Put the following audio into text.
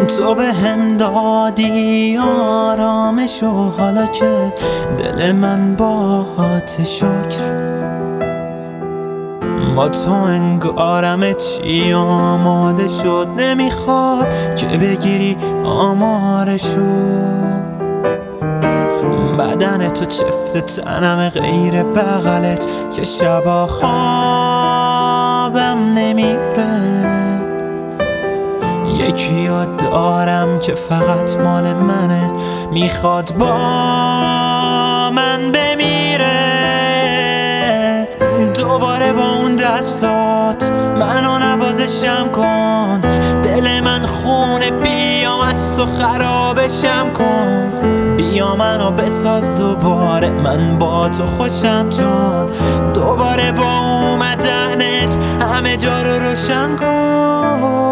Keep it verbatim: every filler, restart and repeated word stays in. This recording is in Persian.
تو به هم دادی آرامش و حالا که دل من باهات شکر با تو انگارم چی آماده شد نمیخواد که بگیری آمارشو بدن تو چفت تنم غیر بغلت که شبا خوابم نمیره یکی رو دارم که فقط مال منه میخواد با من بمیره دوباره با اون دستات منو نوازشم کن دل من خونه بیام از تو خرابشم کن بیا منو بساز دوباره من با تو خوشم چون دوباره با اومدنت همه جا رو روشن کن